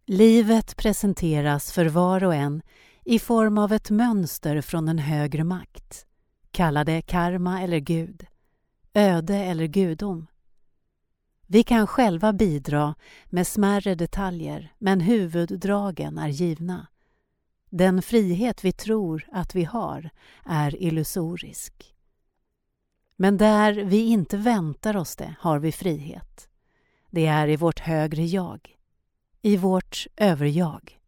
Livet presenteras för var och en i form av ett mönster från en högre makt. Kalla det karma eller Gud, öde eller gudom. Vi kan själva bidra med smärre detaljer, men huvuddragen är givna. Den frihet vi tror att vi har är illusorisk. Men där vi inte väntar oss det har vi frihet. Det är i vårt högre jag, i vårt överjag.